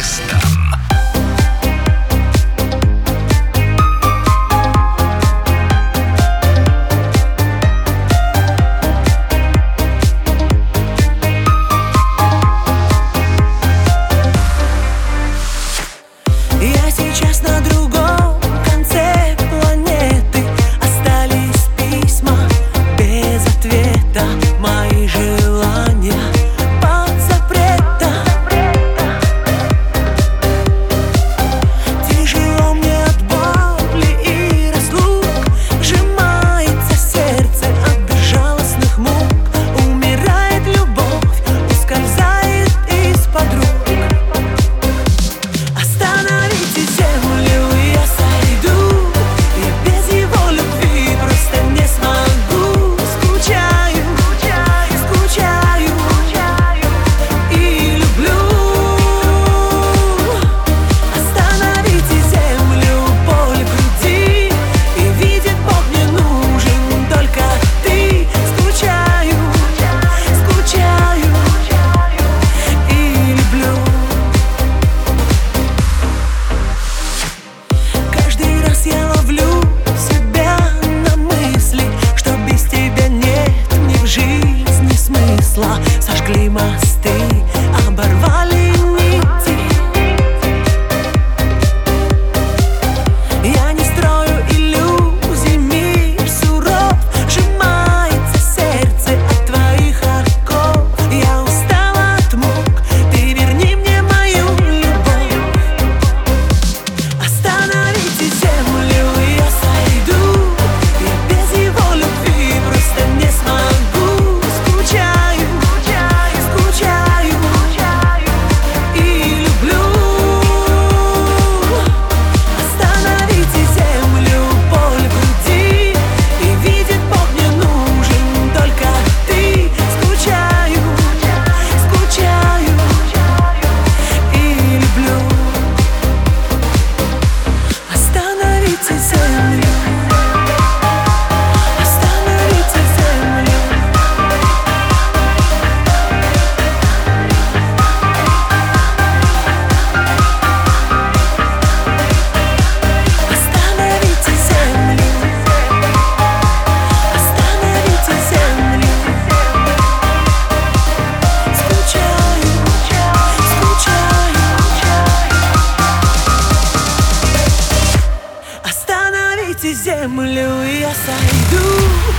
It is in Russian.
Узбекистан. Я сейчас на другом конце планеты. Остались письма без ответа. Мои желания под запретом. Тяжело мне от боли и разлук. Сжимается сердце от безжалостных мук. Умирает любовь, ускользает из-под рук. Остановите землю, я сойду. Я без его любви просто не смогу. Скучаю, скучаю и люблю. Остановите землю, боль в груди. И видит Бог, мне нужен только ты. Скучаю, скучаю и люблю. Каждый раз я ловлю себя на мысли, что без тебя нет мне в жизни смысла. Сожгли мосты, оборвали нити. Я не строю иллюзий, мир суров. Сжимается сердце от твоих оков. Я устала от мук, ты верни мне мою любовь. Остановите землю, я сойду. Я без его любви просто не смогу. Скучаю, скучаю и люблю. Остановите землю, боль в груди. И видит Бог, мне нужен только ты. Скучаю, скучаю и люблю. Остановите землю, остановите землю. Остановите землю, остановите землю. Скучаю, скучаю. Остановите землю, я сойду.